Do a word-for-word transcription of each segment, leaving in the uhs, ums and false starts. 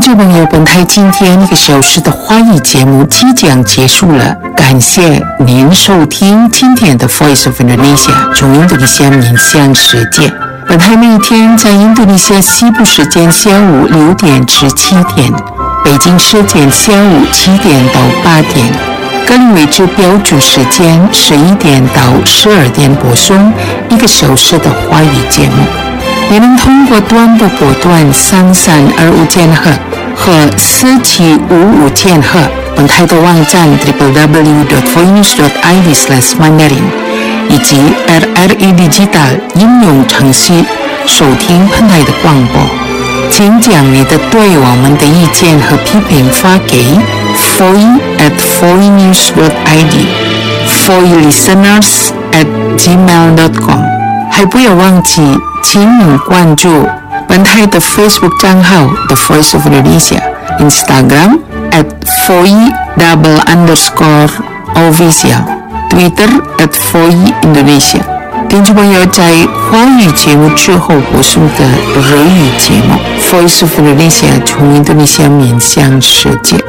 众朋友，本台今天一个小时的华语节目即将结束了，感谢您收听今天的 Voice of Indonesia 从印度尼西亚面向世界。本台每天在印度尼西亚西部时间下午六点至七点，北京时间下午七点到八点，格林威治标准时间十一点到十二点播送一个小时的华语节目。你能通过短波波段三三二五千赫和四七五五千赫，本台的网站 double-u double-u double-u dot voinews dot i d slash mandarin 以及 R R E Digital 应用程序收听本台的广播。请将你的对我们的意见和批评发给 voice at voinews dot i d voice listeners at gmail dot com。 还不要忘记请您关注本台的 Facebook 账号 The Voice of Indonesia， Instagram at voice double underscore official， Twitter at voice Indonesia。 听众朋友，在华语节目之后播送的日语节目 Voice of Indonesia 从印度尼西亚面向世界。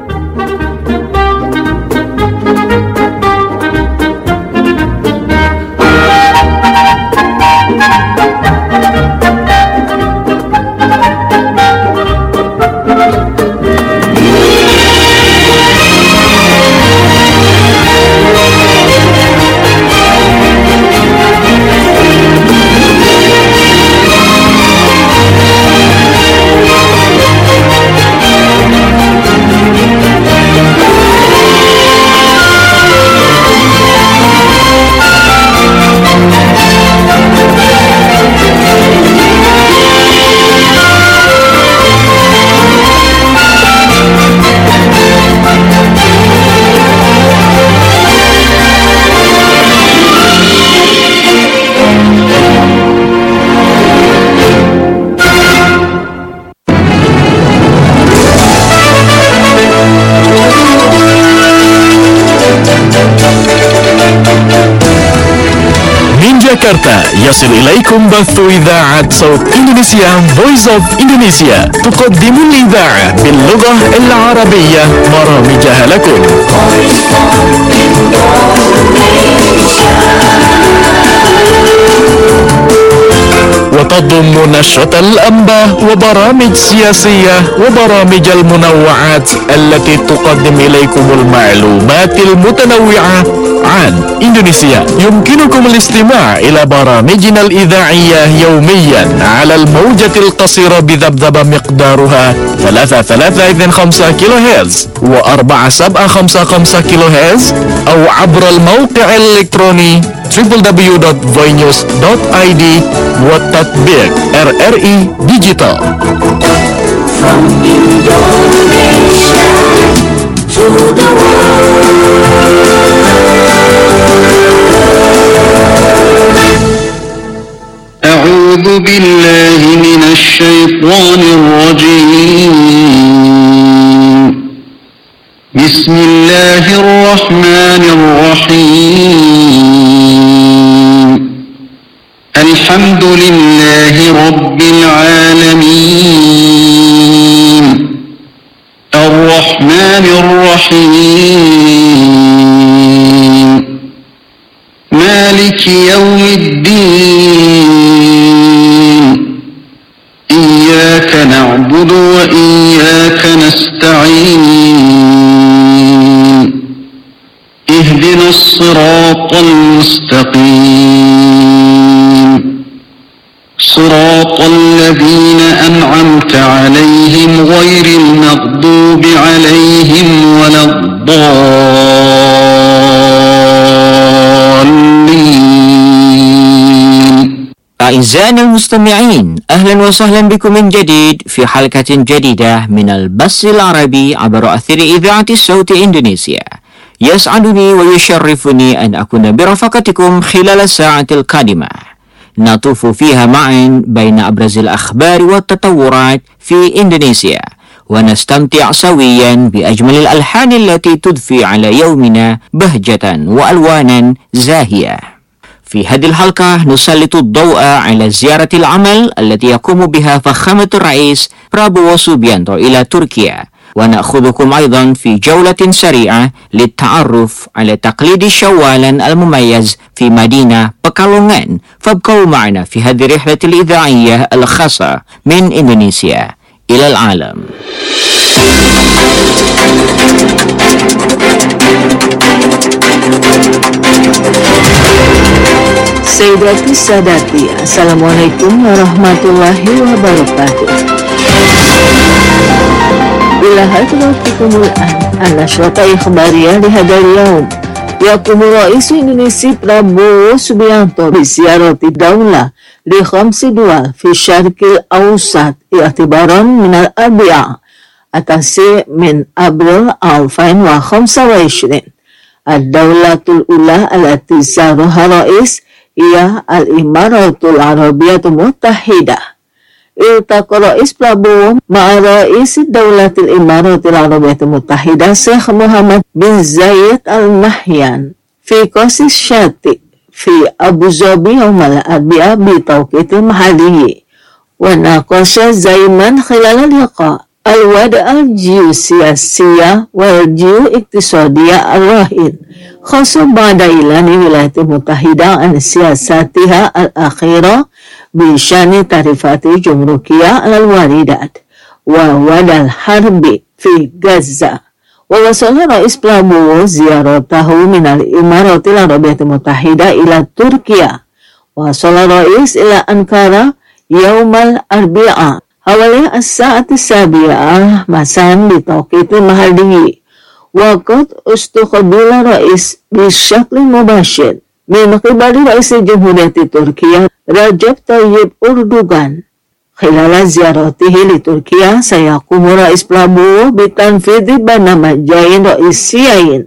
جاكرتا يصل إليكم بث إذاعة صوت إندونيسيا Voice of Indonesia تقدم الإذاعة باللغة العربية برامجها لكم. وتضم نشرة الأنباء وبرامج سياسية وبرامج المنوعات التي تقدم إليكم المعلومات المتنوعة عن إندونيسيا. يمكنكم الاستماع إلى برامجنا الإذاعية يوميا على الموجة القصيرة بذبذبة مقدارها ثلاثة ثلاثة اثنين خمسة كيلو هرتز وأربعة سبعة خمسة خمسة كيلو هرتز أو عبر الموقع الإلكتروني double-u double-u double-u dot voinews dot i d والتطبيق R R E Digital. From Indonesia to the world. أعوذ بالله من الشيطان الرجيم. بسم الله الرحمن الرحيم. الحمد لله رب العالمين الرحمن الرحيم مالك يوم الدين إياك نعبد وإياك نستعين اهدنا الصراط المستقيم صراط الذين أنعمت عليهم غير المغضوب عليهم ولا الضالين. أعزائنا المستمعين، أهلا وسهلا بكم من جديد في حلقة جديدة من البث العربي عبر أثير إذاعة الصوت إندونيسيا. يسعدني ويشرفني أن أكون برفقتكم خلال الساعة القادمة نطوف فيها معا بين أبرز الأخبار والتطورات في إندونيسيا ونستمتع سويا بأجمل الألحان التي تضفي على يومنا بهجة وألوانا زاهية. في هذه الحلقة نسلط الضوء على زيارة العمل التي يقوم بها فخامة الرئيس برابوو سوبيانتو إلى تركيا، ونأخذكم أيضا في جولة سريعة للتعرف على تقليد شوالا المميز في مدينة بكالونغان. فابقوا معنا في هذه الرحلة الإذاعية الخاصة من إندونيسيا إلى العالم. Sayyidati Sadati, Assalamualaikum warahmatullahi wabarakatuh. إلى حضراتكم الآن النشرة الإخبارية لهذا اليوم. يقوم رئيس إندونيسيا برابوو سوبيانتو بزيارة الدولة لخمس دول في الشرق الأوسط اعتبارا من الأربعاء التاسع من أبريل ألفين وخمسة وعشرين. الدولة الأولى التي زارها الرئيس هي الإمارات العربية المتحدة. التقى رئيس برابوو مع رئيس دولة الإمارات العربية المتحدة شيخ محمد بن زايد آل نهيان في قصر الشاطئ في أبو ظبي يوم الأربعاء بتوقيت محلي. وناقش زايمان خلال اللقاء الوضع الجيوسياسية والجيواقتصادية الراهن، خاصة بعد إعلان الولايات المتحدة عن سياساتها الأخيرة بشأن تعريفات الجمركية على الواردات ووضع الحرب في غزة. ووصل رئيس برابوو زيارته من الإمارات العربية المتحدة إلى تركيا. وصل الرئيس إلى أنقرة يوم الأربعاء حوالي الساعة السابعة مساء بتوقيت محلي. وقد استقبل الرئيس بشكل مباشر من قبل رئيس جمهورية تركيا رجب طيب أردوغان. خلال زيارته لتركيا سيقوم رئيس برابوو بتنفيذ برنامجين رئيسيين،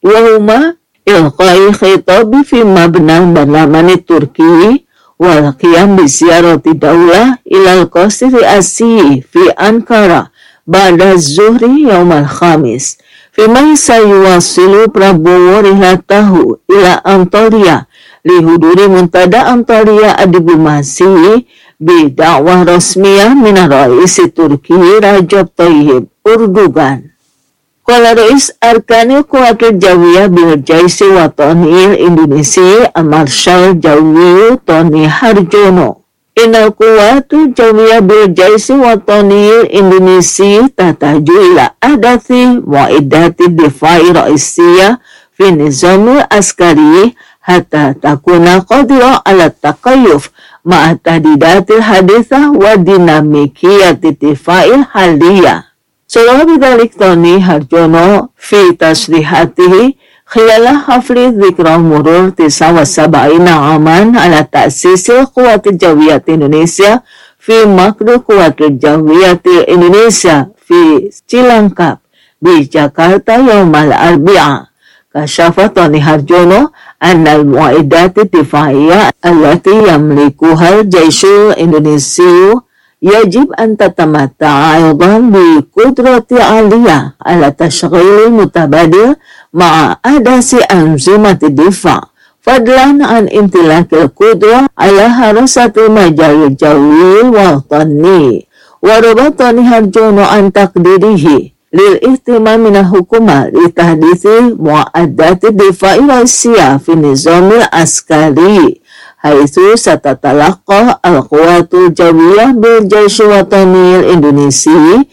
وهما إلقاء خطاب في مبنى البرلمان التركي والقيام بزيارة الدولة إلى القصر الرئاسي في أنقرة بعد الظهر يوم الخميس، فيما سيواصل برابوو رحلته إلى أنطاليا لحضور منتدى أنطاليا الدبلوماسي بدعوة رسمية من الرئيس التركي رجب طيب أردوغان. قال رئيس أركان القوات الجوية بالجيش الوطني الإندونيسي المارشال الجوي توني هارجونو إن القوات الجوية بالجيش الوطني الإندونيسي تحتاج إلى أحدث معدات الدفاع الرئيسية في النظام العسكري حتى تكون قادرة على التكيف مع التهديدات الحديثة وديناميكية الدفاع الحالية. صرح بذلك توني هارجونو في تصريحاته خلال حفل ذكرى مرور تسعة وسبعين عاما على تأسيس القوات الجوية إندونيسيا في مقر القوات الجوية إندونيسيا في سيلانكاب بجاكرتا يوم الأربعاء. كشف توني هارجونو أن المعدات الدفاعية التي يملكها الجيش الإندونيسي يجب أن تتمتع أيضا بقدرة عالية على التشغيل المتبادل مع أحدث أنظمة الدفاع، فضلا عن امتلاك القدرة على حراسة المجال الجوي الوطني. وربط توني هارجونو عن تقديره للاهتمام من الحكومة لتحديث معدات الدفاع الرئيسية في النظام العسكري، حيث ستتلقى القوات الجوية بالجيش الوطني الإندونيسي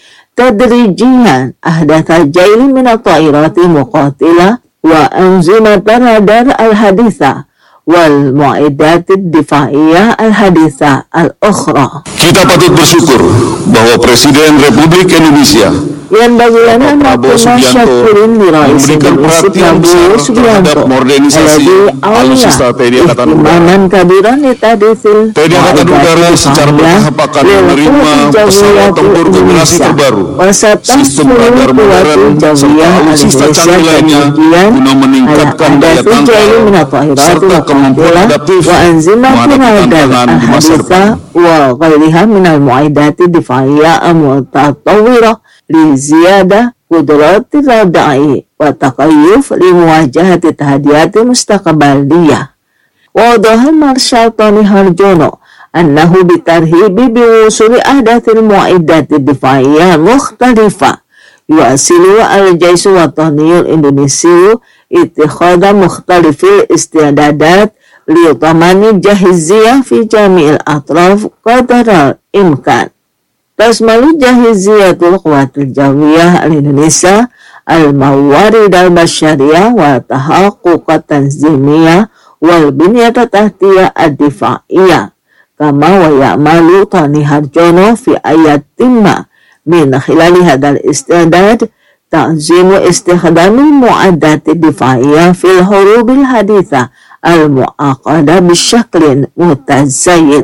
تدريجيا أحدث جيل من الطائرات المقاتلة وأنظمة الرادار الحديثة والمعدات الدفاعية الحديثة الأخرى. Kita patut bersyukur bahwa Presiden Republik Indonesia ينبغي لنا أن نكون شاكرين لرئيس memberikan برابوو terhadap سوبيانتو modernisasi الذي alutsista أولى T N I Angkatan Udara. اهتماما كبيرا لتحديث T N I Angkatan Udara secara bertahap akan menerima pesawat tempur generasi terbaru, sistem radar modern, serta alutsista canggih lainnya guna meningkatkan daya tangkal serta kemampuan adaptif menghadapi tantangan di masa depan. وغيرها من المعدات الدفاعية المتطورة لزيادة قدرات الردع والتكيف لمواجهة التحديات المستقبلية. وأوضح مارشال توني هارجونو أنه بترهيب بوصول أحدث المعدات الدفاعية مختلفة يواصل الجيش الوطني الإندونيسي اتخاذ مختلف الاستعدادات لضمان الجاهزية في جميع الأطراف قدر الإمكان. تشمل جاهزية القوات الجوية الإندونيسية الموارد البشرية والتحقق التنظيمية والبنية التحتية الدفاعية. كما ويعمل توني هارجونو في أن يتم من خلال هذا الاستعداد تعزيم استخدام المعدات الدفاعية في الحروب الحديثة المعقدة بشكل متزايد.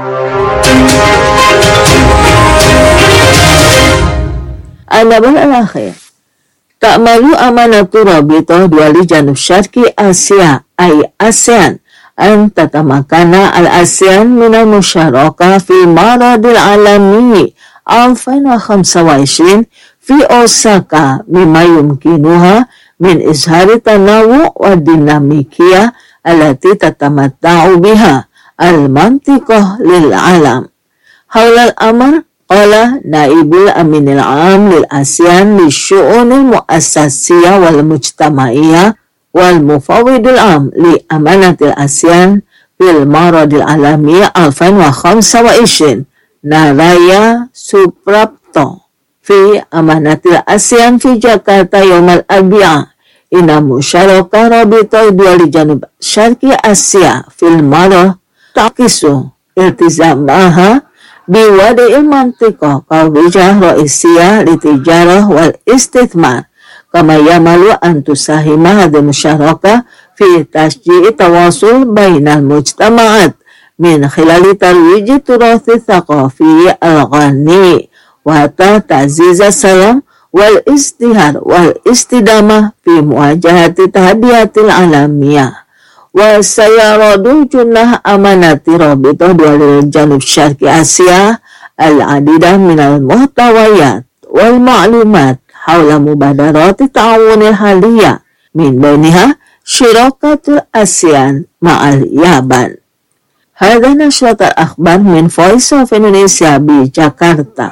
النبأ الأخير، تعمل أمانة رابطة دول جنوب شرق آسيا أي آسيان أن تتمكن الآسيان من المشاركة في المعرض العالمي ألفين وخمسة وعشرين في أوساكا، مما يمكنها من إظهار التنوع والديناميكية التي تتمتع بها المنطقة للعالم. حول الأمر قال نائب الأمين العام للآسيان للشؤون المؤسسية والمجتمعية والمفوض العام لأمانة الآسيان في المعرض العالمي ألفين وخمسة وعشرين نارايا سوبرابتو في أمانة الآسيان في جاكرتا يوم الأربعاء إن مشاركة رابطة دول جنوب شرق آسيا في المعرض تعكس التزامها بوضع المنطقة كوجهة رئيسية للتجارة والاستثمار. كما يعمل أن تساهم هذه المشاركة في تشجيع التواصل بين المجتمعات من خلال ترويج التراث الثقافي الغني وحتى تعزيز السلام والازدهار والاستدامة في مواجهة التحديات العالمية. وسيعرض جناح أمانة رابطة دول جنوب شرق آسيا العديد من المحتويات والمعلومات حول مبادرات التعاون الحالية، من بينها شراكة الآسيان مع اليابان. هذا نشرة الأخبار من Voice of Indonesia بجاكرتا.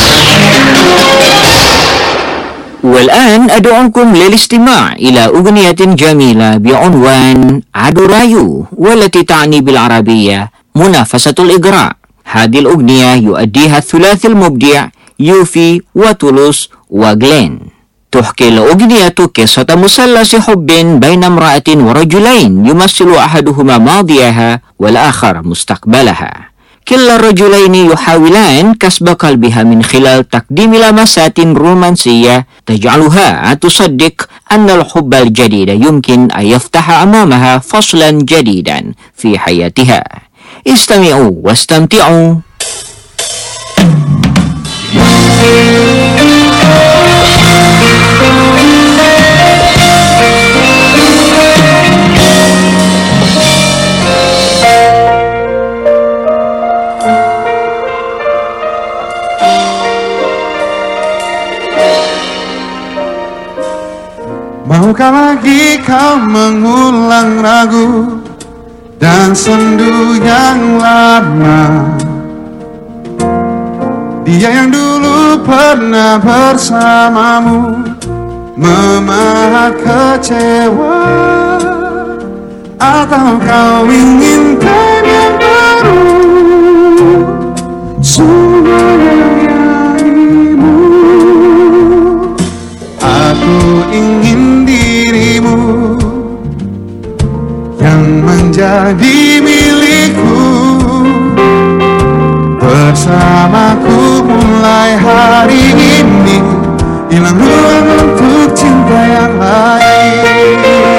والآن أدعوكم للاستماع إلى أغنية جميلة بعنوان عدو رايو، والتي تعني بالعربية منافسة الإجراء. هذه الأغنية يؤديها الثلاثي المبدع يوفي وتولوس وغلين. تحكي الأغنية قصة مثلث حب بين امرأة ورجلين يمثل أحدهما ماضيها والآخر مستقبلها. كلا الرجلين يحاولان كسب قلبها من خلال تقديم لمسات رومانسية تجعلها تصدق أن الحب الجديد يمكن أن يفتح أمامها فصلا جديدا في حياتها. استمعوا واستمتعوا. Maukah lagi kau mengulang ragu dan sendu yang lama? Dia yang dulu pernah bersamamu memahat kecewa, atau kau inginkan yang baru? Semuanya dirimu, aku ingin dirimu yang menjadi milikku, bersamaku mulai hari ini, hilang ruang untuk cinta yang lain.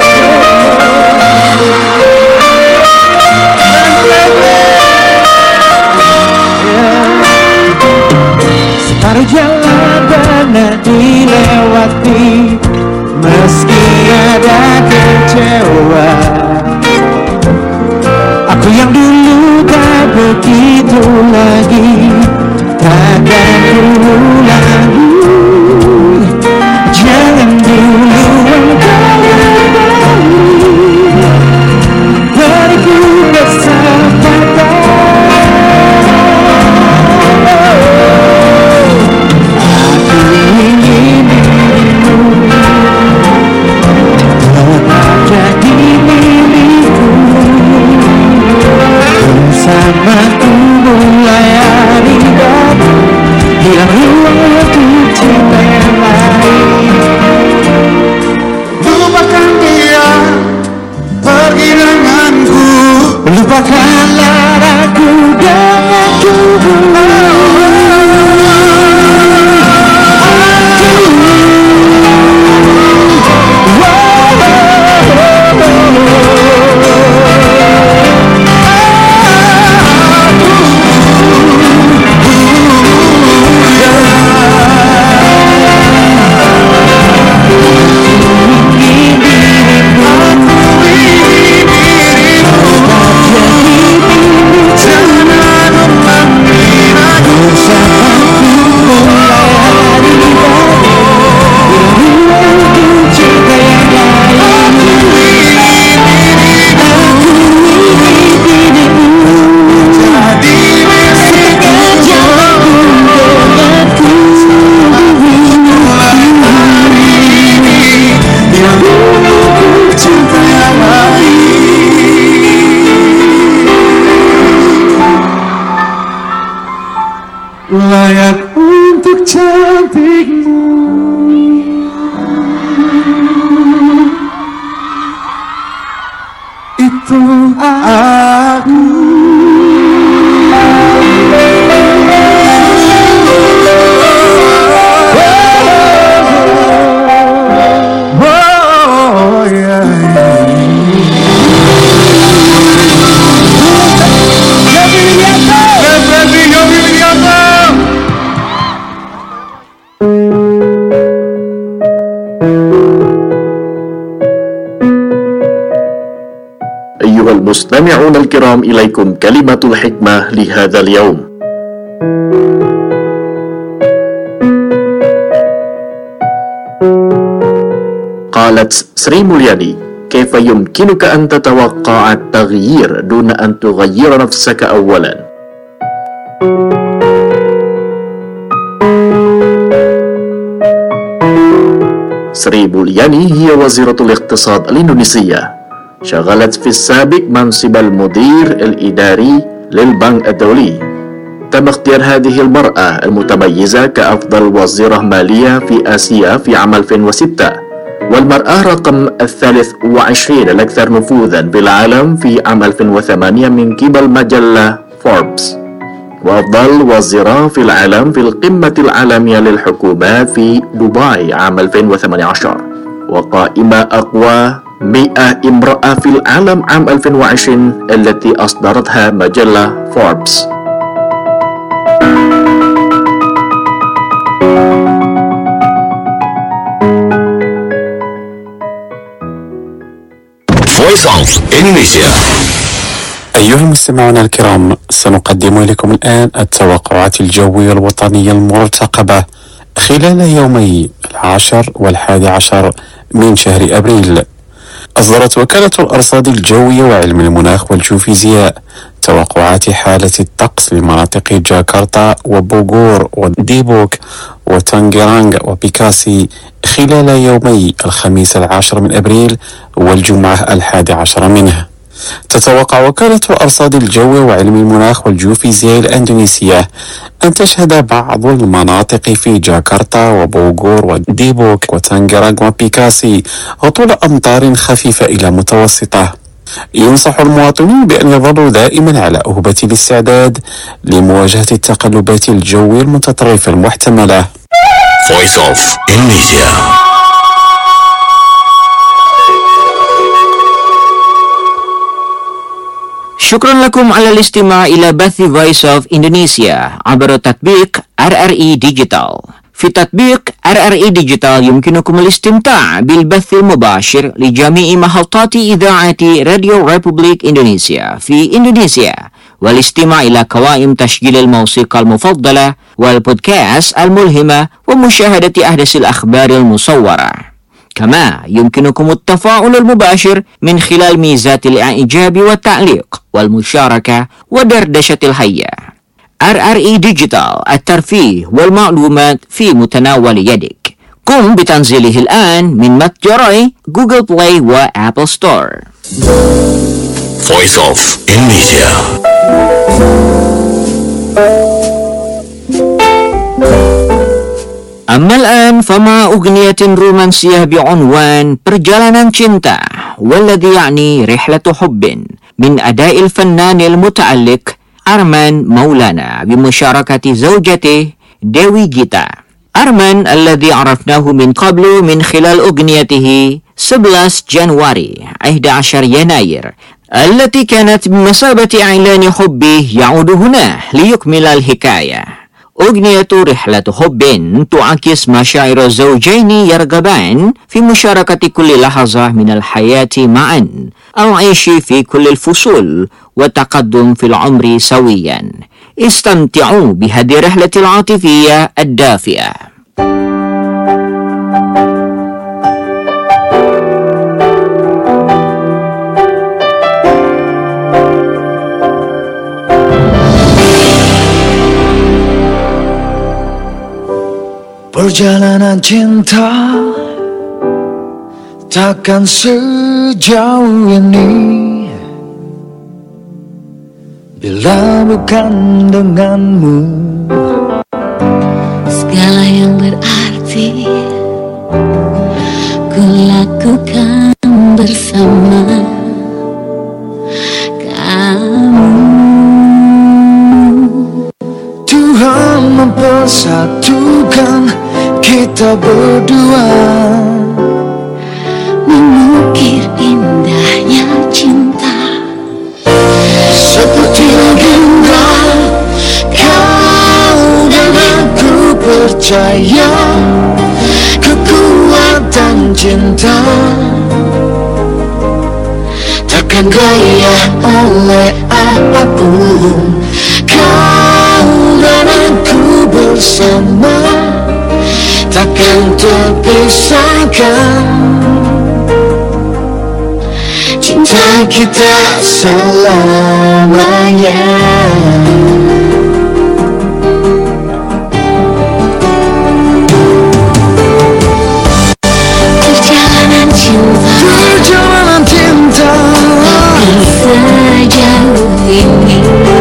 Separuh jalan pernah dilewati, meski ada kecewa. Aku yang dulu tak begitu lagi, takkan ulangi. Jangan dulu engkau kembali, beriku layak untuk cantikmu. Itu aku. Oh, yeah, yeah. أيها المستمعون الكرام، إليكم كلمة الحكمة لهذا اليوم. قالت سري مولياني: كيف يمكنك أن تتوقع التغيير دون أن تغير نفسك أولا؟ سري مولياني هي وزيرة الاقتصاد الإندونيسية. شغلت في السابق منصب المدير الإداري للبنك الدولي. تم اختيار هذه المرأة المتميزة كأفضل وزيرة مالية في آسيا في عام ألفين وستة، والمرأة رقم الثالث وعشرين الأكثر نفوذا في العالم في عام ألفين وثمانية من قبل مجلة فوربس، وأفضل وزيرة في العالم في القمة العالمية للحكومات في دبي عام ألفين وثمانية عشر، وقائمة أقوى مئة امرأة في العالم عام ألفين وعشرين التي أصدرتها مجلة فوربس. Voice of Indonesia. أيها المستمعون الكرام، سنقدم لكم الآن التوقعات الجوية الوطنية المرتقبة خلال يومي العاشر والحادي عشر من شهر أبريل. أصدرت وكالة الأرصاد الجوية وعلم المناخ والجيوفيزياء توقعات حالة الطقس لمناطق جاكرتا وبوغور وديبوك وتانجرانغ وبيكاسي خلال يومي الخميس العاشر من أبريل والجمعة الحادي عشر منه. تتوقع وكالة الأرصاد الجوية وعلم المناخ والجيوفيزياء الأندونيسية أن تشهد بعض المناطق في جاكرتا وبوغور وديبوك وتانجرانغ وبيكاسي هطول أمطار خفيفة إلى متوسطة. ينصح المواطنين بأن يظلوا دائما على أهبة الاستعداد لمواجهة التقلبات الجوية المتطرفة المحتملة. Voice of Indonesia. شكرا لكم على الاستماع إلى بث Voice of Indonesia عبر تطبيق آر آر إي ديجيتال. في تطبيق آر آر إي ديجيتال يمكنكم الاستمتاع بالبث المباشر لجميع محطات إذاعة راديو ريبوبليك إندونيسيا في إندونيسيا، والاستماع إلى قوائم تسجيل الموسيقى المفضلة والبودكاست الملهمة ومشاهدة أحدث الأخبار المصورة. كما يمكنكم التفاعل المباشر من خلال ميزات الإعجاب والتعليق والمشاركة ودردشة الحية. آر آر إي ديجيتال، الترفيه والمعلومات في متناول يدك. قم بتنزيله الآن من متجري جوجل بلاي وآبل ستور. Voice of Indonesia. أما الآن فمع أغنية رومانسية بعنوان Perjalanan Cinta، والذي يعني رحلة حب، من أداء الفنان المتألق أرمان مولانا بمشاركة زوجته ديوي جيتا. أرمان الذي عرفناه من قبل من خلال أغنيته sebelas Januari أحد عشر يناير التي كانت بمثابة إعلان حبه يعود هنا ليكمل الحكاية. أغنية رحلة حب تعكس مشاعر الزوجين يرغبان في مشاركة كل لحظة من الحياة معا، العيش في كل الفصول والتقدم في العمر سويا. استمتعوا بهذه الرحلة العاطفية الدافئة. Perjalanan cinta takkan sejauh ini bila bukan denganmu. hati ku lakukan bersama kamu. Tuhan mempersatukan kita berdua, mengukir indahnya cinta seperti legenda. Kau dan aku percaya kekuatan cinta takkan goyah oleh apapun. Kau dan aku bersama takkan terpisahkan. Cinta kita selamanya. Perjalanan cinta, Perjalanan cinta sejauh ini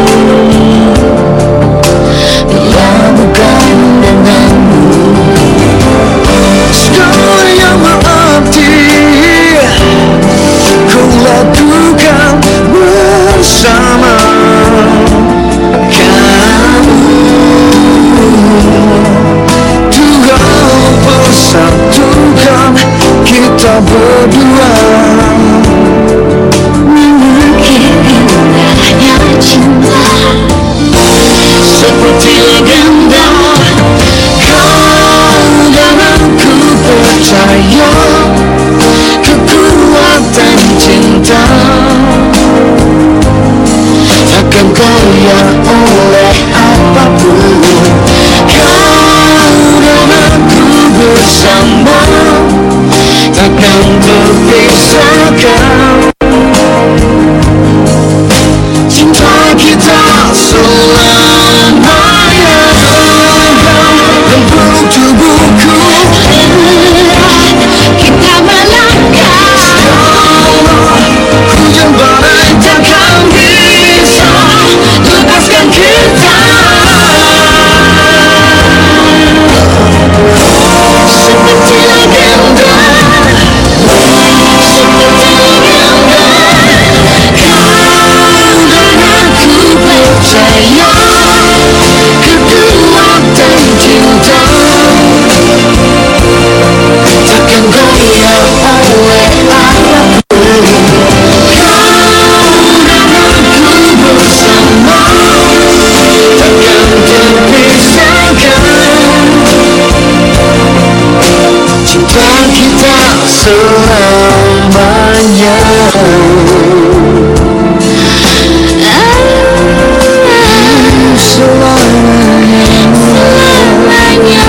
bila bukan denganmu. segala yang berarti ku lakukan bersama kamu. Tuhan persatukan kita berdua, Mengukir indahnya cinta seperti legenda. Kau dan aku percaya kekuatan cinta takkan goyah oleh apapun. Kau dan aku bersama takkan terpisahkan. Cinta kita selamanya. Peluk tubuhku, kita melangkah hujan badai takkan bisa lepaskan kita. Seperti legenda, seperti legenda. Kau dan aku percaya kekuatan cinta takkan goyah oleh apapun. Kau dan aku bersama takkan terpisahkan. Cinta kita selamanya. selamanya.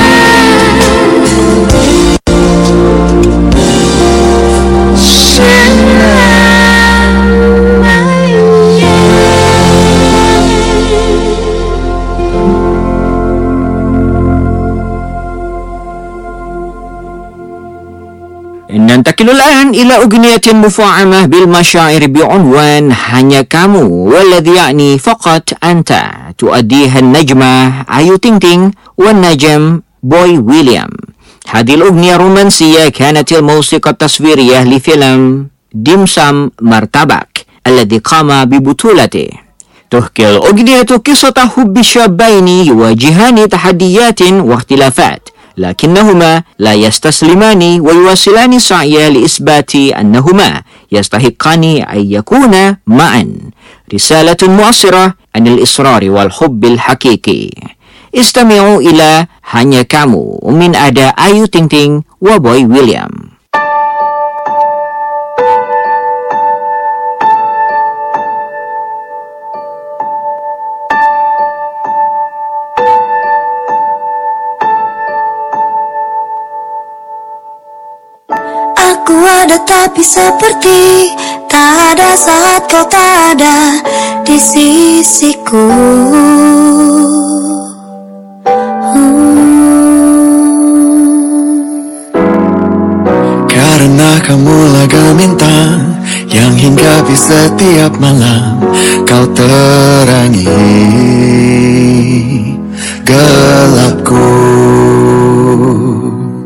ننتقل الآن إلى أغنية مفعمة بالمشاعر بعنوان هنيا كامو، والذي يعني فقط أنت، تؤديها النجمة آيو تينغ تينغ والنجم بوي ويليام. هذه الأغنية الرومانسية كانت الموسيقى التصويرية لفيلم دمسم مرتبك الذي قام ببطولته. تحكي الأغنية قصة حب شابين يواجهان تحديات واختلافات، لكنهما لا يستسلمان ويواصلان السعي لإثبات أنهما يستحقان أن يكونا معا. رسالة مؤثرة عن الإصرار والحب الحقيقي. استمعوا إلى هانيا كامو من أداء آيو تينغ تينغ وبوي ويليام. Aku ada tapi seperti tak ada saat kau tak ada di sisiku. hmm. Karena kamulah gemintang yang hinggapi setiap malam, kau terangi gelapku.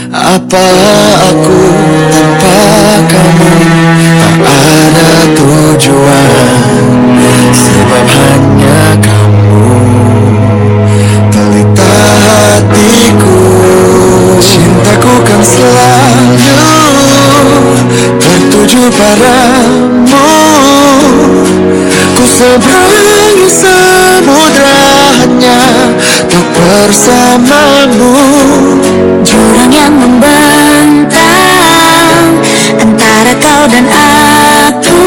Apa aku tanpa kamu tak ada tujuan, sebab hanya kamu pelita hatiku. Cintaku kan selalu tertuju padamu. Ku seberangi samudra hanya untuk bersamamu. Jurang yang membentang antara kau dan aku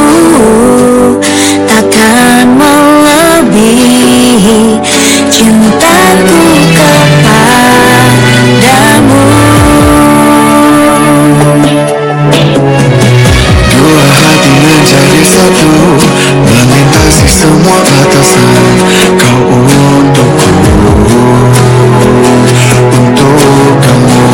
takkan melebihi cintaku kepadamu. Dua hati menjadi satu, melintasi semua batasan. Kau untukku, untuk kamu.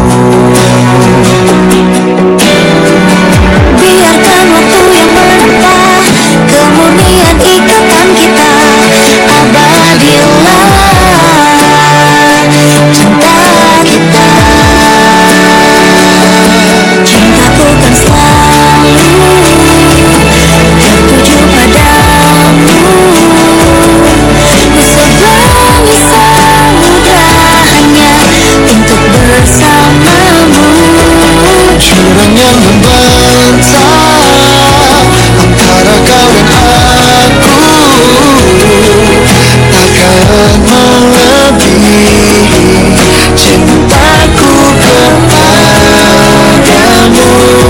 Biarkan waktu yang menempa kemurnian ikatan kita. Abadilah cinta kita. Cintaku kan selalu tertuju padamu. Ku seberangi samudra hanya untuk bersamamu. Jurang yang membentang antara kau dan aku takkan melebihi cintaku kepadamu.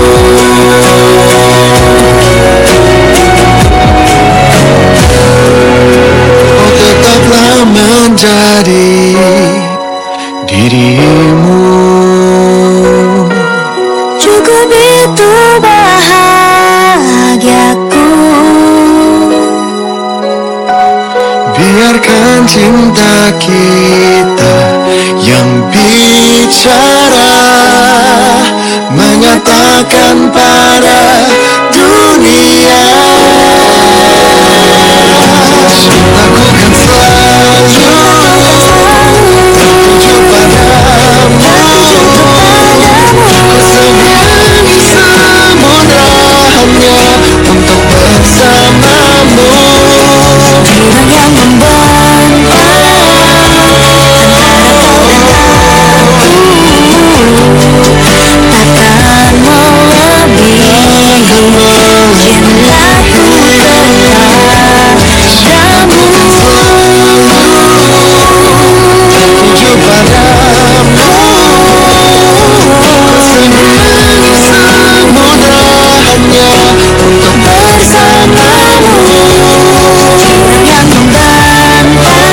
Oh, tetaplah menjadi dirimu. Cukup itu bahagiaku. Biarkan cinta kita yang bicara, menyatakan pada dunia. Cintaku kan selalu tertuju padamu. Ku seberangi samudra hanya untuk bersamamu. Jurang yang membentang antara kau dan aku takkan melebihi cintaku kepadamu. Tertuju padamu. Ku seberangi samudra hanya untuk bersamamu. Jurang yang membentang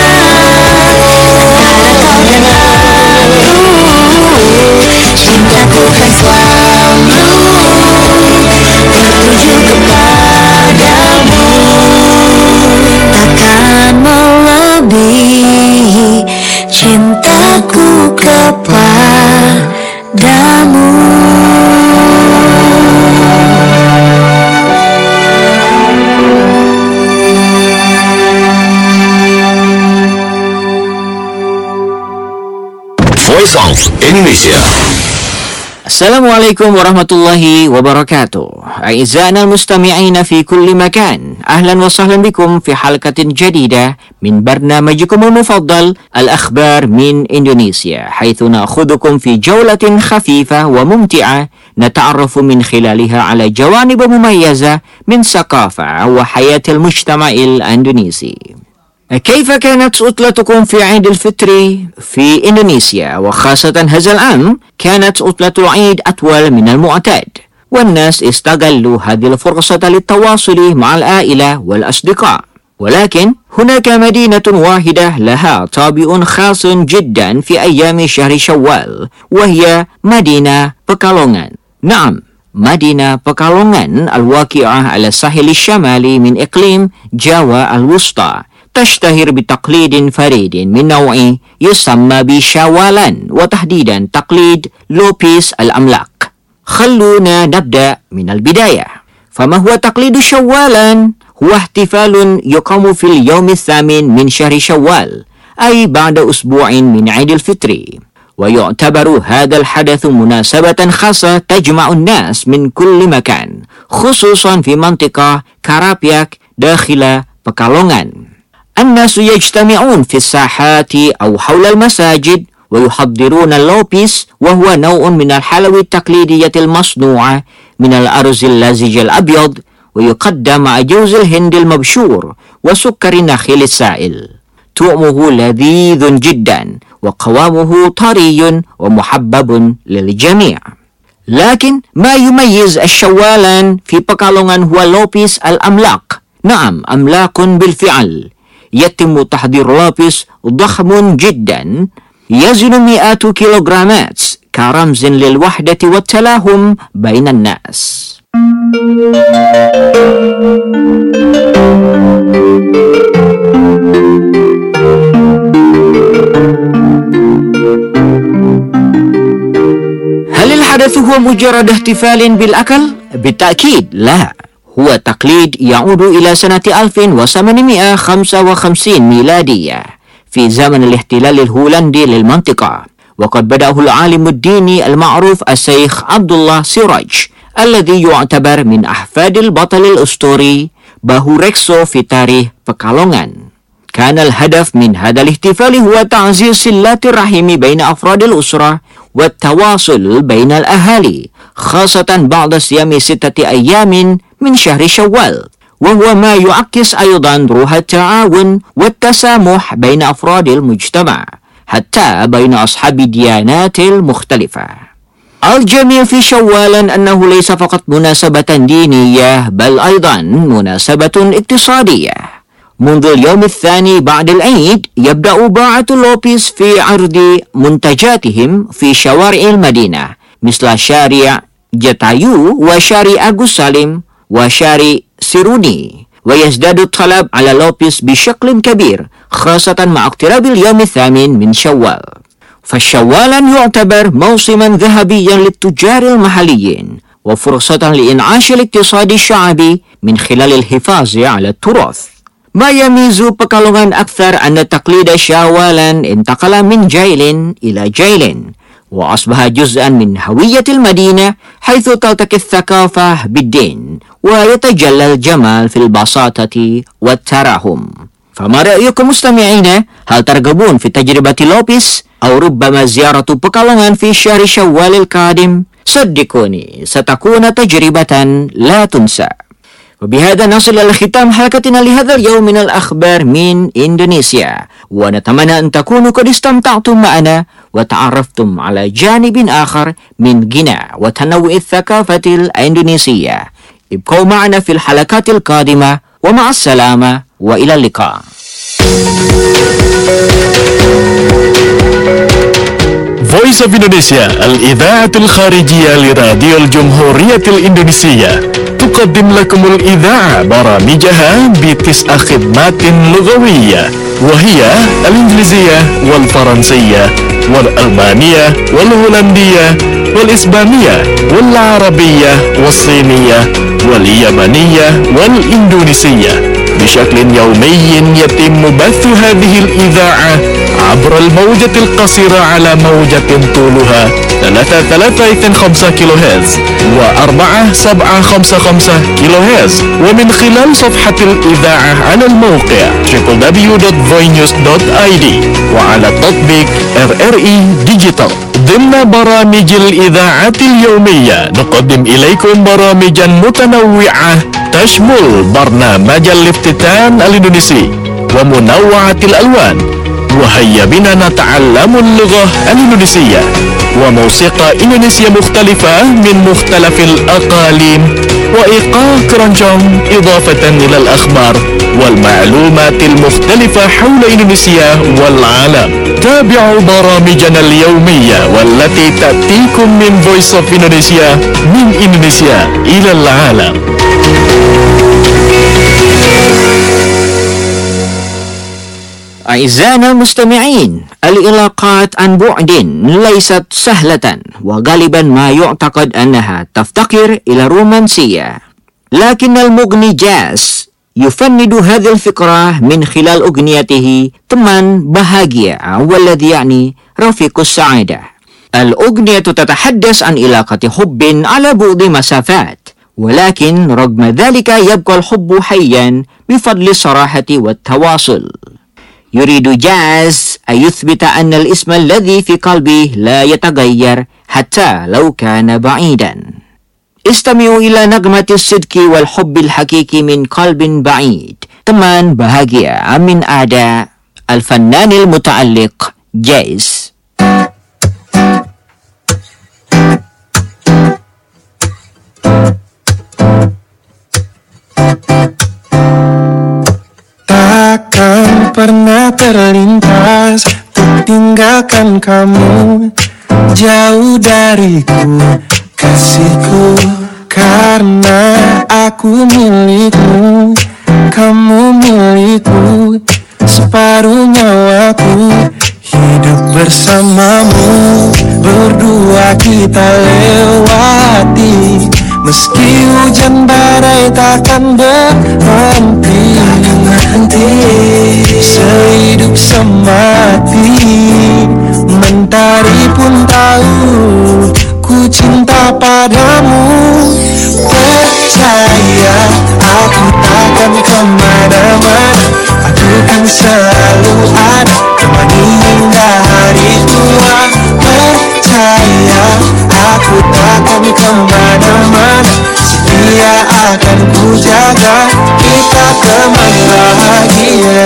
antara kau dan aku, cintaku kan selalu tertuju kepadamu. Takkan melebihi cintaku kepadamu. Voice of Indonesia. Assalamualaikum warahmatullahi wabarakatuh. أعزائنا المستمعين في كل مكان، أهلا وسهلا بكم في حلقة جديدة من برنامجكم المفضل الأخبار من إندونيسيا، حيث نأخذكم في جولة خفيفة وممتعة نتعرف من خلالها على جوانب مميزة من ثقافة وحياة المجتمع الإندونيسي. كيف كانت عطلتكم في عيد الفطر في إندونيسيا؟ وخاصة هذا العام كانت عطلة العيد أطول من المعتاد، والناس استغلوا هذه الفرصة للتواصل مع العائلة والأصدقاء. ولكن هناك مدينة واحدة لها طابع خاص جدا في أيام شهر شوال، وهي مدينة بكالونغان. نعم، مدينة بكالونغان الواقعة على الساحل الشمالي من إقليم جاوا الوسطى، تشتهر بتقليد فريد من نوع يسمى بشوالا، وتحديدا تقليد لوبيس الأملاك. خلونا نبدأ من البداية. فما هو تقليد شوالا؟ هو احتفال يقام في اليوم الثامن من شهر شوال، أي بعد أسبوع من عيد الفطر. ويعتبر هذا الحدث مناسبة خاصة تجمع الناس من كل مكان خصوصا في منطقة كارابياك داخل Pekalongan. الناس يجتمعون في الساحات أو حول المساجد ويحضرون اللوبيس، وهو نوع من الحلوى التقليدية المصنوعة من الأرز اللزج الأبيض، ويقدم مع جوز الهند المبشور وسكر النخيل السائل. طعمه لذيذ جدا وقوامه طري ومحبب للجميع. لكن ما يميز الشوالان في بكالونgan هو لوبيس الأملاق. نعم، أملاق بالفعل. يتم تحضير لوبيس ضخم جدا يزن مئات كيلوغرامات كرمز للوحدة والتلاهم بين الناس. هل الحدث هو مجرد احتفال بالأكل؟ بالتأكيد لا، هو تقليد يعود إلى سنة ألف وثمانمئة وخمسة وخمسين ميلادية في زمن الاحتلال الهولندي للمنطقة، وقد بدأه العالم الديني المعروف الشيخ عبد الله سراج الذي يعتبر من أحفاد البطل الأسطوري باهو ريكسو في تاريخ Pekalongan. كان الهدف من هذا الاحتفال هو تعزيز صلة الرحم بين أفراد الأسرة والتواصل بين الأهالي، خاصة بعد صيام ستة أيام من شهر شوال، وهو ما يعكس أيضا روح التعاون والتسامح بين أفراد المجتمع حتى بين أصحاب الديانات المختلفة. الجميل في شوال أنه ليس فقط مناسبة دينية بل أيضا مناسبة اقتصادية. منذ اليوم الثاني بعد العيد يبدأ باعة اللوبيس في عرض منتجاتهم في شوارع المدينة مثل شارع جتايو وشارع أغوس سالم وشارع سيروني، ويزداد الطلب على لوبيس بشكل كبير خاصة مع اقتراب اليوم الثامن من شوال. فالشوالا يعتبر موسما ذهبيا للتجار المحليين وفرصة لإنعاش الاقتصاد الشعبي من خلال الحفاظ على التراث. ما يميز Pekalongan أكثر أن تقليد شوالا انتقل من جيل إلى جيل وأصبح جزءا من هوية المدينة، حيث تلتقي الثقافة بالدين ويتجلى الجمال في البساطة والتراحم. فما رأيكم مستمعين؟ هل ترغبون في تجربة لوبيس أو ربما زيارة Pekalongan في شهر شوال القادم؟ صدقوني ستكون تجربة لا تنسى. وبهذا نصل إلى ختام حلقتنا لهذا اليوم من الأخبار من إندونيسيا، ونتمنى أن تكونوا قد استمتعتم معنا وتعرفتم على جانب آخر من غنى وتنوع الثقافة الإندونيسية. ابقوا معنا في الحلقات القادمة، ومع السلامة وإلى اللقاء. Voice of Indonesia الإذاعة الخارجية لراديو الجمهورية الإندونيسية تقدم لكم الإذاعة برامجها بتسع خدمات لغوية، وهي الإنجليزية والفرنسية والألمانية والهولندية والإسبانية والعربية والصينية واليابانية والإندونيسية. بشكل يومي يتم بث هذه الإذاعة عبر الموجة القصيرة على موجة طولها ثلاثة ثلاثة اثنين خمسة كيلو هرتز وأربعة سبعة خمسة خمسة كيلو هرتز، ومن خلال صفحة الإذاعة على الموقع دبليو دبليو دبليو دوت فوي نيوز دوت آي دي وعلى تطبيق آر آر إي ديجيتال. ضمن برامج الإذاعة اليومية نقدم إليكم برامجا متنوعة تشمل برنامج الافتتان الإندونيسي ومنوعة الألوان، وهيا بنا نتعلم اللغة الإندونيسية، وموسيقى إندونيسية مختلفة من مختلف الأقاليم، وإيقاع كرانجونج، إضافة إلى الأخبار والمعلومات المختلفة حول إندونيسيا والعالم. تابعوا برامجنا اليومية والتي تأتيكم من Voice of Indonesia من إندونيسيا إلى العالم. أعزائنا المستمعين، العلاقات عن بعد ليست سهلة، وغالبا ما يعتقد أنها تفتقر إلى الرومانسية، لكن المغني جاز يفند هذه الفكرة من خلال أغنيته teman bahagia والذي يعني رفيق السعادة. الأغنية تتحدث عن علاقة حب على بعد مسافات، ولكن رغم ذلك يبقى الحب حيا بفضل الصراحة والتواصل. يريد جاز أن يثبت أن الاسم الذي في قلبه لا يتغير حتى لو كان بعيدا. استمعوا إلى نغمة الصدق والحب الحقيقي من قلب بعيد، teman bahagia من أعداء الفنان المتألق جاز. Takkan pernah terlintas untuk tinggalkan kamu jauh dariku, kasihku, karena aku milikmu, kamu milikku, separuh nyawaku. Hidup bersamamu, berdua kita lewati, meski hujan badai takkan berhenti, sehidup semati. Mentari pun tahu ku cinta padamu. Percaya aku takkan kemana-mana, aku kan selalu ada, temani hingga hari tua. Percaya aku takkan kemana-mana, setia akan ku jaga, kita teman bahagia.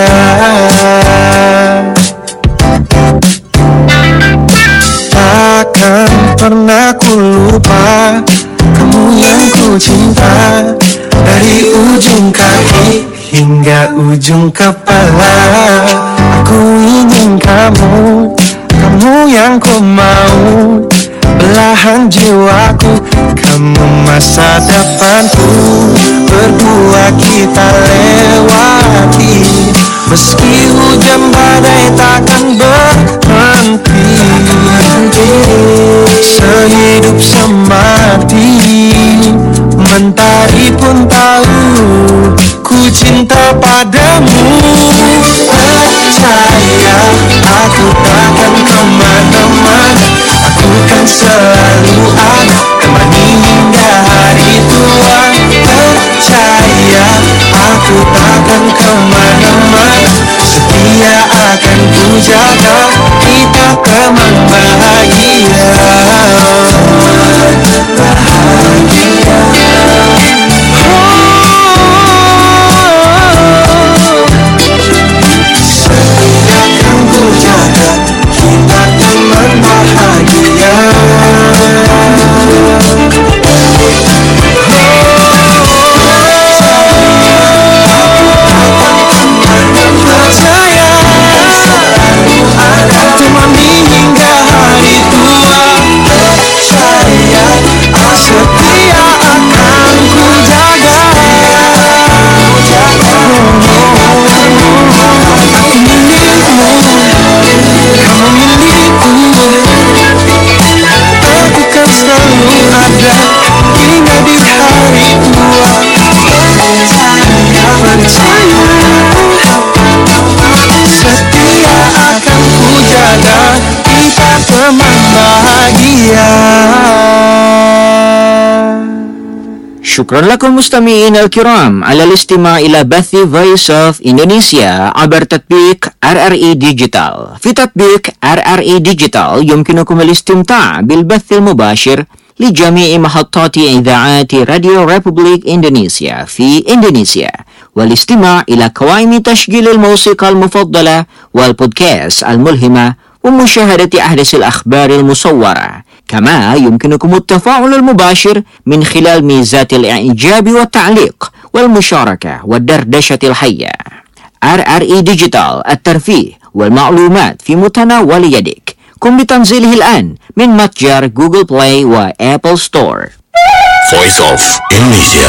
Takkan pernah ku lupa kamu yang ku cinta, dari ujung kaki hingga ujung kepala. Aku ingin kamu, kamu yang ku mau, belahan jiwaku, kamu masa depanku. Berdua kita lewati, meski hujan badai takkan berhenti, sehidup semati. Mentari pun tahu ku cinta padamu. Percaya aku takkan kemana-mana, aku kan selalu ada, temani hingga hari tua. Percaya aku takkan kemana-mana, setia akan ku jaga, kita teman bahagia. Bahagia. Setia akan ku jaga, kita teman bahagia. شكرا لكم مستمعين الكرام على الاستماع إلى بث Voice of Indonesia عبر تطبيق آر آر إي Digital. في تطبيق آر آر إي Digital يمكنكم الاستمتاع بالبث المباشر لجميع محطات إذاعات راديو ريبوبليك إندونيسيا في إندونيسيا، والاستماع إلى قوائم تشغيل الموسيقى المفضلة والبودكاست الملهمة، ومشاهدة أحدث الأخبار المصورة. كما يمكنكم التفاعل المباشر من خلال ميزات الإعجاب والتعليق والمشاركة والدردشة الحية. آر آر إي Digital، الترفيه والمعلومات في متناول يدك. قم بتنزيله الآن من متجر جوجل بلاي وآبل ستور. Voice of Indonesia.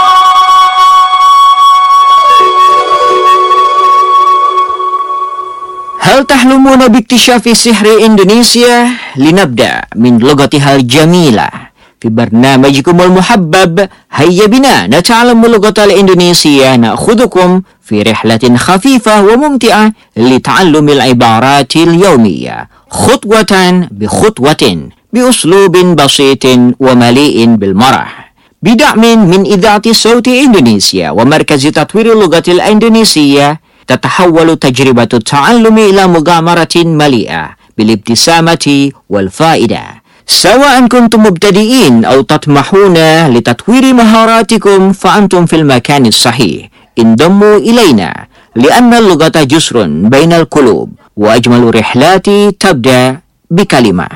هل تحلمون باكتشاف سحر إندونيسيا؟ لنبدأ من لغتها الجميلة. في برنامجكم المحبب هيا بنا نتعلم اللغة الإندونيسية. نأخذكم في رحلة خفيفة وممتعة لتعلم العبارات اليومية خطوة بخطوة بأسلوب بسيط ومليء بالمرح، بدعم من إذاعة صوت إندونيسيا ومركز تطوير اللغة الإندونيسية. تتحول تجربة التعلم إلى مغامرة مليئة بالابتسامة والفائدة. سواء كنتم مبتدئين أو تطمحون لتطوير مهاراتكم فأنتم في المكان الصحيح. انضموا إلينا لأن اللغة جسر بين القلوب، وأجمل رحلات تبدأ بكلمة.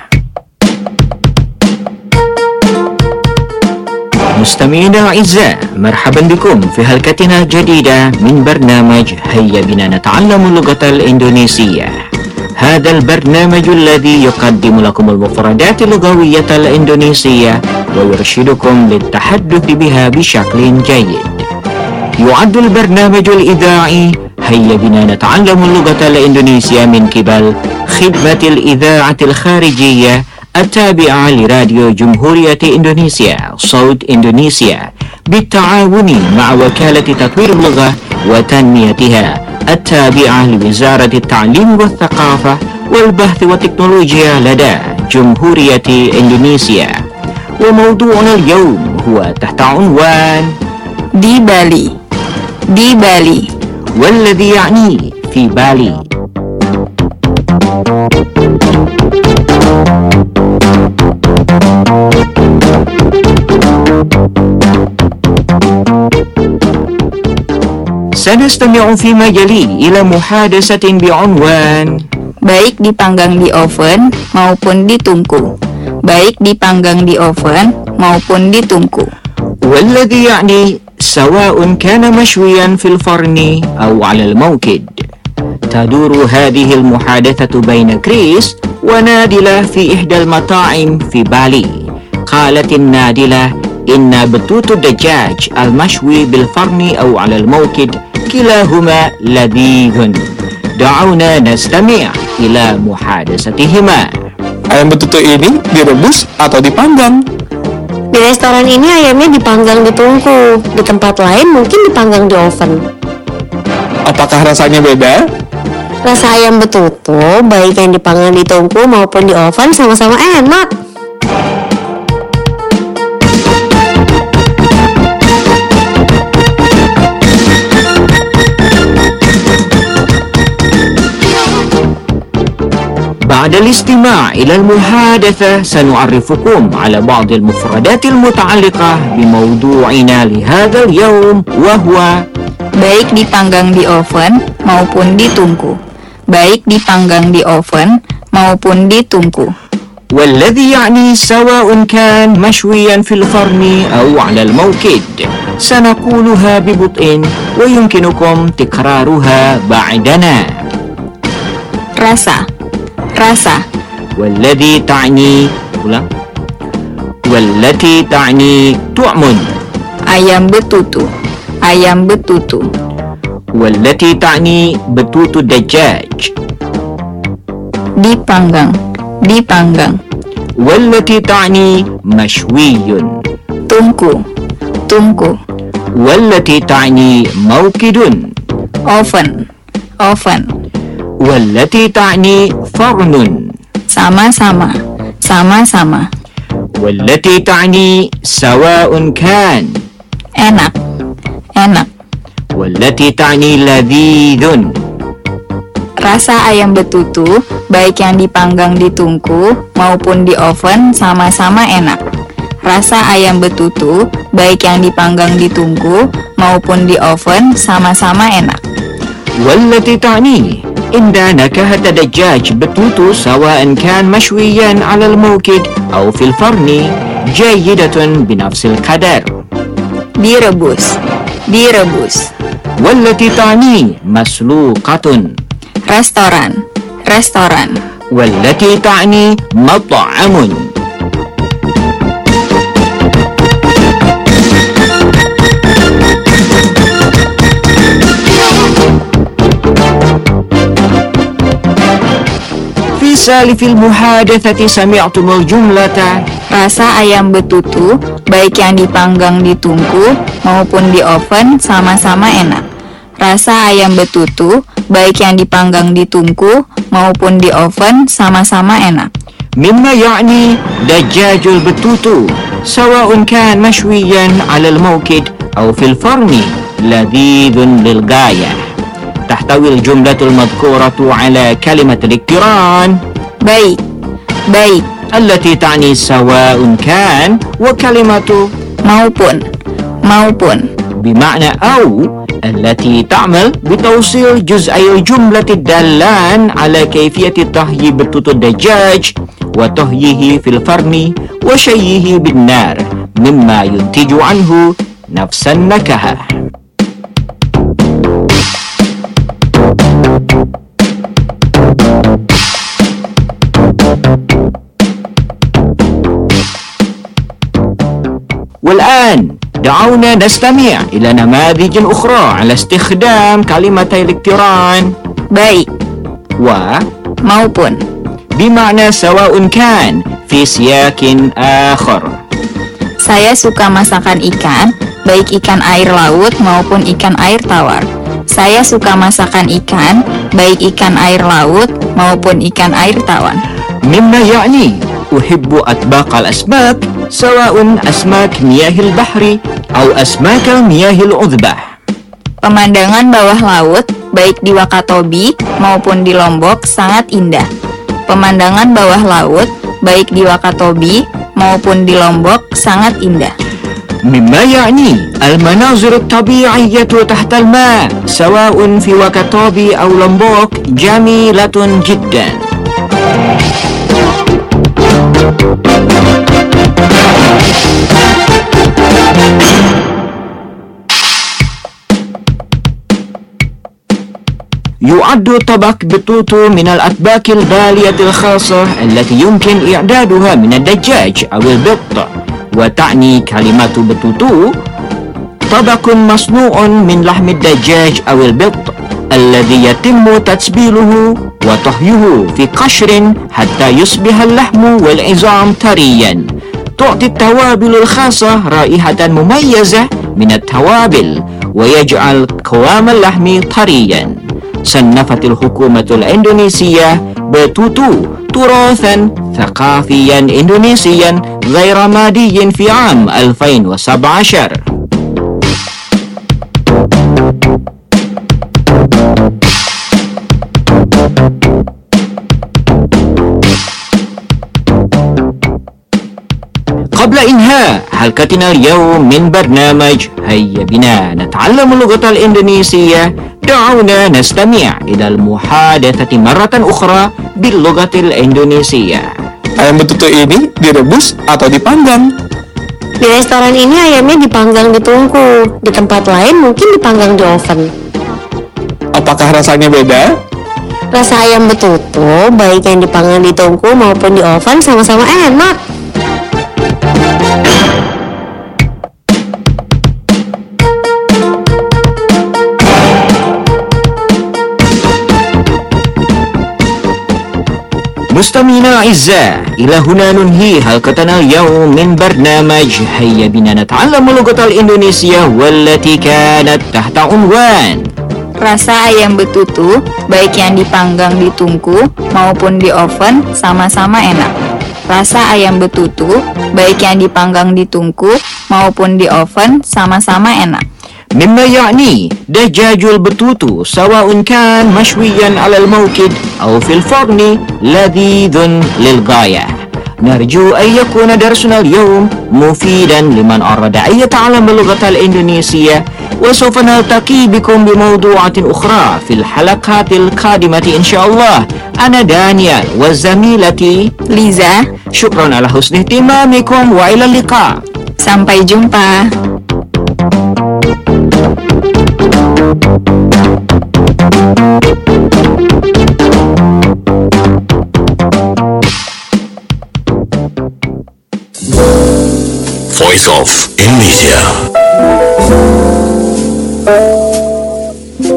مستمعينا الأعزاء، مرحبا بكم في حلقتنا الجديدة من برنامج هيا بنا نتعلم اللغة الإندونيسية. هذا البرنامج الذي يقدم لكم المفردات اللغوية الإندونيسية ويرشدكم للتحدث بها بشكل جيد. يعد البرنامج الإذاعي هيا بنا نتعلم اللغة الإندونيسية من قبل خدمة الإذاعة الخارجية التابعة لراديو جمهورية إندونيسيا صوت إندونيسيا بالتعاون مع وكالة تطوير اللغة وتنميتها التابعة لوزارة التعليم والثقافة والبحث والتكنولوجيا لدى جمهورية إندونيسيا. وموضوعنا اليوم هو تحت عنوان di Bali. Di Bali والذي يعني في بالي. سنستمع فيما يلي إلى محادثة بعنوان baik dipanggang di oven maupun ditungku. Baik dipanggang di oven maupun ditungku. والذي يعني سواء كان مشويا في الفرن أو على الموقد. تدور هذه المحادثة بين كريس ونادلة في إحدى المطاعم في بالي. قالت النادلة إن بطوط الدجاج المشوي بالفرن أو على الموقد كلاهما لذيذ. دعونا نستمع إلى محادثتهما. Ayam betutu ini direbus atau dipanggang? Di restoran ini ayamnya dipanggang di tungku, di tempat lain mungkin dipanggang di oven. Apakah rasanya beda? Rasa ayam betutu baik yang dipanggang di tungku maupun di oven sama-sama enak. بعد الاستماع إلى المحادثة سنعرفكم على بعض المفردات المتعلقة بموضوعنا لهذا اليوم وهو baik dipanggang di oven maupun ditungku. Baik dipanggang di oven maupun ditungku. والذي يعني سواء كان مشويا في الفرن أو على الموقد. سنقولها ببطء ويمكنكم تكرارها بعدنا. rasa rasa والذي تعني والتي تعني طعم. ayam betutu. Ayam betutu. والتي تعني بطوط الدجاج. dipanggang. Dipanggang. والتي تعني مشوي. tungku. Tungku. والتي تعني موقد. oven. Oven. والتي تعني فرن. sama-sama. Sama-sama. والتي تعني سواء كان. enak. Enak. والتي تعني لذيذ. Rasa ayam betutu baik yang dipanggang di tungku maupun di oven sama-sama enak. Rasa ayam betutu baik yang dipanggang di tungku maupun di oven sama-sama enak. والتي تعني إن نكهة دجاج بتوتو سواء كان مشويا على الموقد أو في الفرن جيدة بنفس القدر. direbus. Direbus. والتي تعني مسلوقة. restoran. Restoran. والتي تعني مطعم. في سالف المحادثة سمعتم الجملة Rasa ayam betutu, baik yang dipanggang di tungku maupun di oven, sama-sama enak. Rasa ayam betutu, baik yang dipanggang di tungku maupun di oven, sama-sama enak. مما يعني دجاج البتوتو سواء كان مشويا على الموقد أو في الفرن لذيذ للغاية. تحتوي الجملة المذكورة على كلمة الاقتران baik, baik التي تعني سواء كان وكلمة maupun, maupun بمعنى أو التي تعمل بتوصيل جزئي الجملة الدالان على كيفية طهي بتوتو الدجاج وطهيه في الفرن وشيه بالنار مما ينتج عنه نفس النكهة. والآن دعونا نستمع إلى نماذج أخرى على استخدام كلمتي الاقتران baik و maupun بمعنى سواء كان في سياق آخر. Saya suka masakan ikan, baik ikan air laut maupun ikan air tawar. Saya suka masakan ikan, baik ikan air laut maupun ikan air tawar. مما يعني أحب أطباق الأسماك سواء أسماك مياه البحر أو أسماك المياه العذبة. Pemandangan bawah laut, baik di Wakatobi maupun di Lombok, sangat indah. Pemandangan bawah laut, baik di Wakatobi maupun di Lombok, sangat indah. مما يعني المناظر الطبيعية تحت الماء سواء في وكاتوبي أو لومبوك جميلة جدا. يعد طبق بتوتو من الأطباق الغالية الخاصة التي يمكن إعدادها من الدجاج أو البط. وتعني كلمة بتوتو طبق مصنوع من لحم الدجاج أو البط الذي يتم تتبيله وطهيه في قشر حتى يصبح اللحم والعظام طريا. تعطي التوابل الخاصة رائحة مميزة من التوابل ويجعل قوام اللحم طريا. صنفت الحكومة الإندونيسية بتوتو تراثا ثقافيا إندونيسيا غير مادي في عام ألفين وسبعة عشر. قبل إنهاء حلقتنا اليوم من برنامج هيا بنا نتعلم اللغة الإندونيسية، دعونا نستمع إلى المحادثة مرة أخرى باللغة الإندونيسية. Ayam betutu ini direbus atau dipanggang? Di restoran ini ayamnya dipanggang di tungku, di tempat lain mungkin dipanggang di oven. Apakah rasanya beda? Rasa ayam betutu, baik yang dipanggang di tungku maupun di oven, sama-sama enak. مستمعينا الأعزاء، إلى هنا ننهي حلقتنا اليوم من برنامج هيا بنا نتعلم اللغة الإندونيسية والتي كانت تحت عنوان Rasa ayam betutu, baik yang dipanggang di tungku maupun di oven, sama-sama enak. Rasa ayam betutu, baik yang dipanggang di tungku maupun di oven, sama-sama enak. مما يعني دجاج البتوتو سواء كان مشويا على الموقد أو في الفرن لذيذ للغاية. نرجو أن يكون درسنا اليوم مفيدا لمن أراد أن يتعلم اللغة الإندونيسية، وسوف نلتقي بكم بموضوعات أخرى في الحلقات القادمة إن شاء الله. أنا دانيال وزميلتي Liza. شكرا على حسن اهتمامكم وإلى اللقاء. Sampai jumpa. Voice of Indonesia.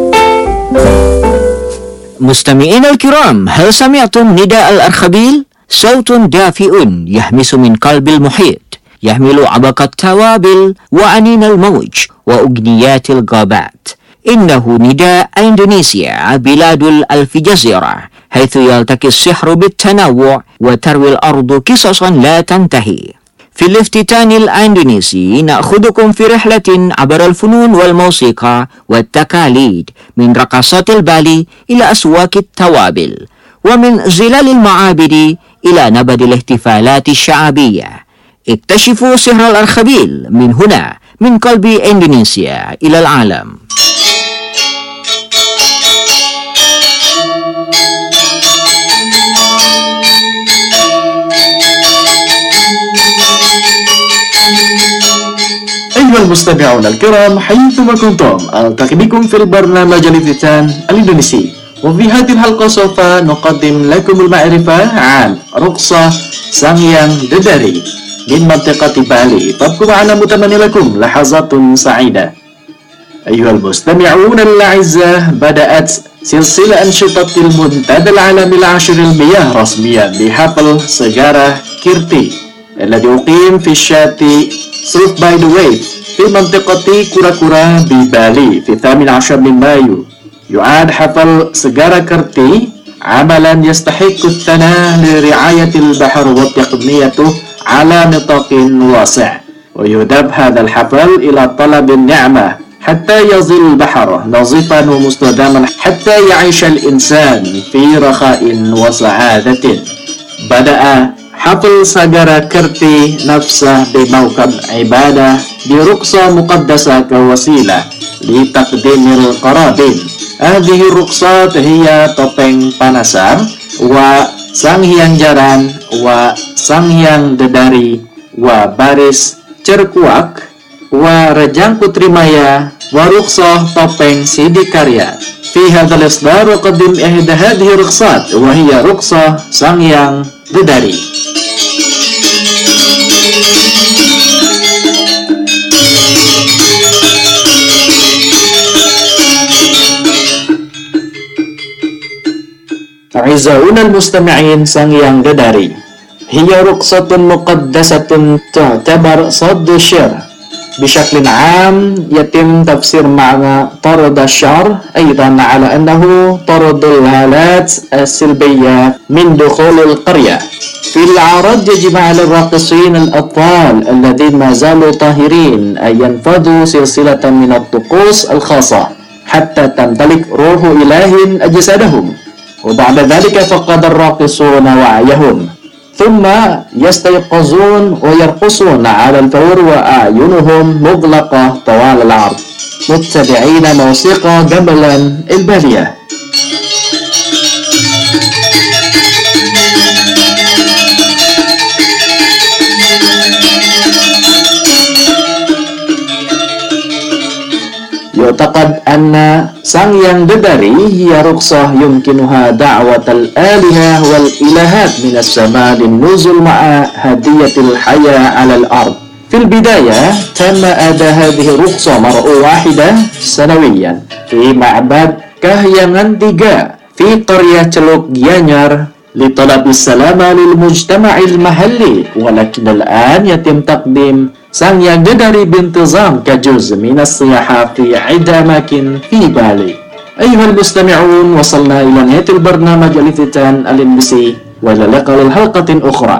مستمعينا الكرام، هل سمعتم نداء الأرخبيل؟ صوت دافئ يهمس من قلب المحيط يحمل عبق التوابل وأنين الموج وأغنيات الغابات. إنه نداء إندونيسيا بلاد الألف جزيرة، حيث يلتقي السحر بالتنوع وتروي الأرض قصصا لا تنتهي. في الافتتان الإندونيسي نأخذكم في رحلة عبر الفنون والموسيقى والتقاليد، من رقصات البالي إلى أسواق التوابل، ومن ظلال المعابد إلى نبض الاحتفالات الشعبية. اكتشفوا سحر الأرخبيل من هنا، من قلب إندونيسيا إلى العالم. أيها المستمعون الكرام حيثما كنتم، ألتقي بكم في البرنامج الافتتان الإندونيسي، وفي هذه الحلقة سوف نقدم لكم المعرفة عن رقصة سانgyang Dedari من منطقة بالي. فابقوا معنا متمنى لكم لحظات سعيدة. أيها المستمعون الأعزاء، بدأت سلسلة أنشطة المنتدى العالمي العاشر المياه رسميا بحفل سجارة كيرتي الذي أقيم في الشاطئ Surf by the Wave في منطقة كورا-كورا ببالي في الثامن عشر من مايو. يعد حفل سجارة كيرتي عملا يستحق الثناء لرعاية البحر وتقنيته على نطاق واسع، ويهدف هذا الحفل إلى طلب النعمة حتى يظل البحر نظيفا ومستداما، حتى يعيش الإنسان في رخاء وسعادة. بدأ حفل سجارة كيرتي نفسه بموكب عبادة برقصة مقدسة كوسيلة لتقديم القرابين. هذه الرقصات هي topeng panasar وسانgyang jaran وسانgyang Dedari وباريس cerkuak ورجان putri maya ورقصة topeng sidikarya. في هذا الإصدار أقدم إحدى هذه الرقصات، وهي رقصة سانgyang Dedari. أعزائنا المستمعين، سانgyang Dedari هي رقصة مقدسة تعتبر صد الشعر. بشكل عام يتم تفسير معنى طرد الشعر أيضا على أنه طرد الهالات السلبية من دخول القرية. في العرض يجب على الراقصين الأطفال الذين ما زالوا طاهرين أن ينفذوا سلسلة من الطقوس الخاصة حتى تمتلك روح إله أجسادهم، وبعد ذلك فقد الراقصون وعيهم، ثم يستيقظون ويرقصون على الفور وأعينهم مغلقة طوال العرض، متبعين موسيقى جملا البالية. يعتقد أن سانgyang Dedari هي رقصة يمكنها دعوة الآلهة والإلهات من السماء للنزول مع هدية الحياة على الأرض. في البداية تم أداء هذه الرقصة مرة واحدة سنويا في معبد Kahyangan tiga في قرية Celuk Gianyar لطلب السلامة للمجتمع المحلي، ولكن الآن يتم تقديم سانgyang Dedari بانتظام كجزء من السياحة في عدة أماكن في بالي. أيها المستمعون، وصلنا إلى نهاية البرنامج الافتتان الإندونيسي، وإلى اللقاء للحلقة أخرى.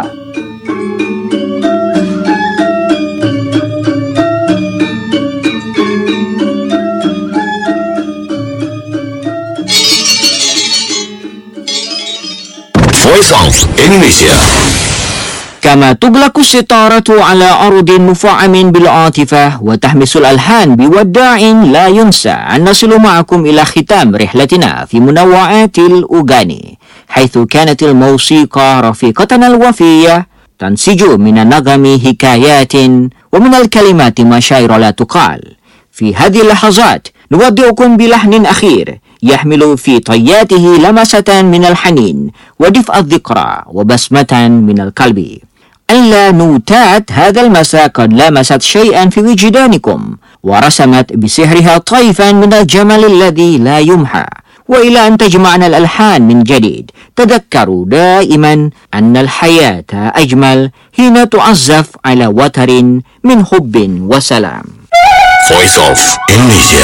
Voice of Indonesia. كما تغلق الستارة على أرض مفعم بالعاطفة وتحمس الألحان بوداع لا ينسى، أن نصل معكم إلى ختام رحلتنا في منوعات الأوغاني، حيث كانت الموسيقى رفيقتنا الوفية تنسج من النغم حكايات ومن الكلمات مشاعر لا تقال. في هذه اللحظات نودعكم بلحن أخير يحمل في طياته لمسة من الحنين ودفء الذكرى وبسمة من القلب. ألا نوتات هذا المساء قد لمست شيئا في وجدانكم ورسمت بسحرها طيفا من الجمال الذي لا يمحى، وإلى أن تجمعنا الألحان من جديد، تذكروا دائما أن الحياة أجمل حين تعزف على وتر من حب وسلام. Voice of Indonesia.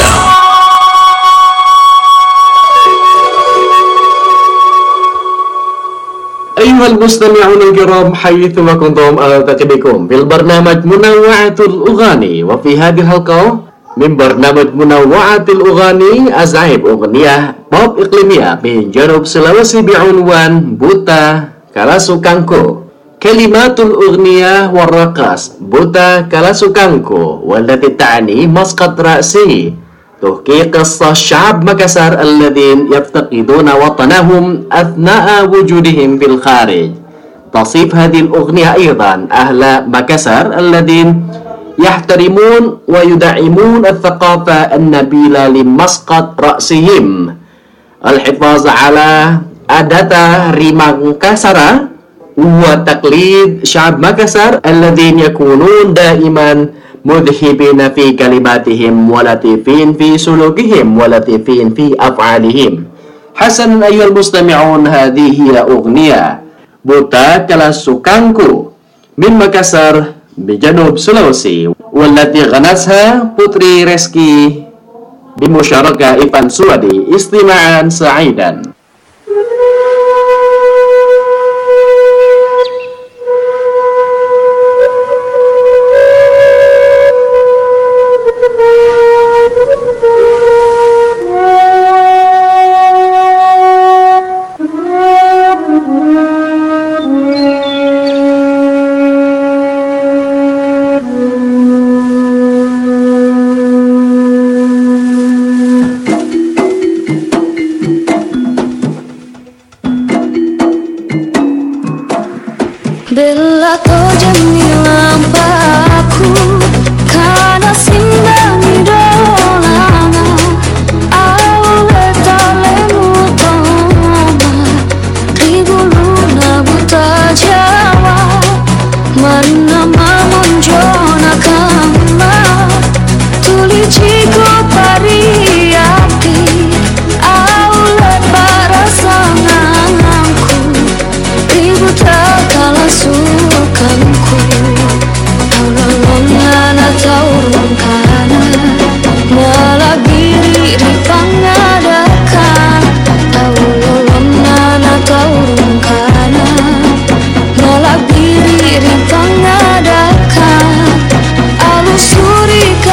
أيها المستمعون الكرام حيثما كنتم أهلا بكم في البرنامج منوعات الأغاني. وفي هذه الحلقة من برنامج منوعات الأغاني أزعب أغنية بوب إقليمية من جنوب سلawesi بعنوان بوتا كالاسوكانكو. كلمات الأغنية والرقص بوتا كالاسوكانكو والتي تعني مسقط رأسي تحكي قصة شعب مكسر الذين يفتقدون وطنهم أثناء وجودهم في الخارج. تصف هذه الأغنية أيضا أهل مكسر الذين يحترمون ويدعمون الثقافة النبيلة لمسقط رأسهم. الحفاظ على عادات ريمانكاسرة وتقليد شعب مكسر الذين يكونون دائما مذهبين في كلماتهم ولطيفين في سلوكهم ولطيفين في أفعالهم. حسنا أيها المستمعون، هذه هي أغنية بوتا كالاسوكانكو من مكسر بجنوب سلawesi والتي غنتها بوتري ريسكي بمشاركة إيفان سوادي. استماعا سعيدا.